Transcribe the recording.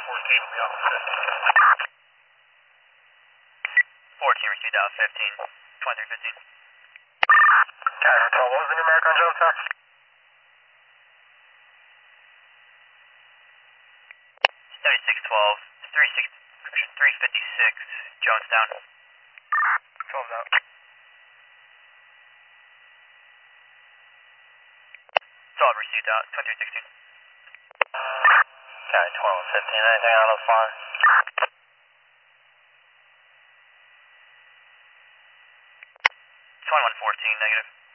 14 will be off 14 received out 15. 2315. Casual 12, what was the numeric on Jonestown? 7612. 356. Jonestown. 12's out. 12 received out. 2316. County 12 15, anything out of far? 2114, negative.